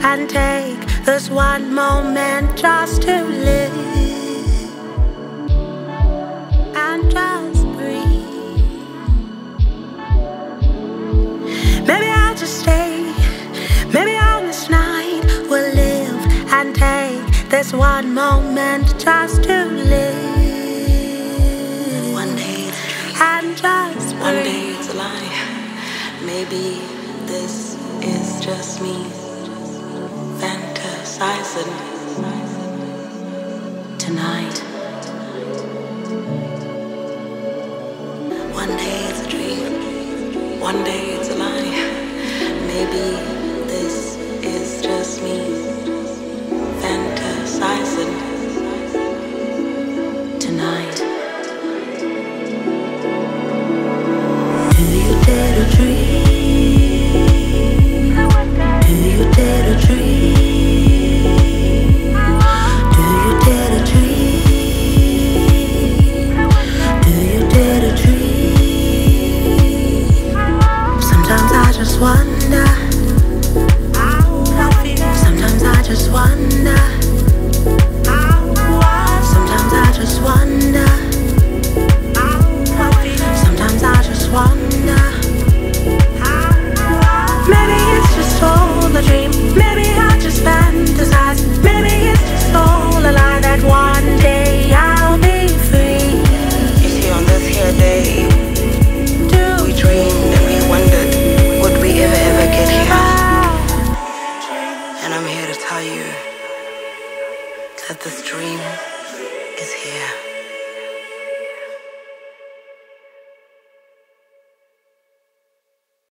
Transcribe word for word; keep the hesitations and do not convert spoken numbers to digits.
and take this one moment just to live and just breathe. Maybe I'll just stay, maybe on this night we'll live and take this one moment just to live. One day it's a dream, and just breathe. One day it's a lie. Maybe this is just me fantasizing tonight. One day it's a dream, one day it's a lie. Maybe this is just me fantasizing tonight. Do you dare to dream? Do you dare to dream? Do you dare to dream? Do you dare to dream? Sometimes I just wonder. Sometimes I just wonder. Sometimes I just wonder. Sometimes I just wonder. Maybe it's just all a dream. Maybe I just fantasize. Maybe it's just all a lie that one day I'll be free. You see, on this here day, Do we dreamed and we wondered, would we ever, ever get here? And I'm here to tell you that this dream is here.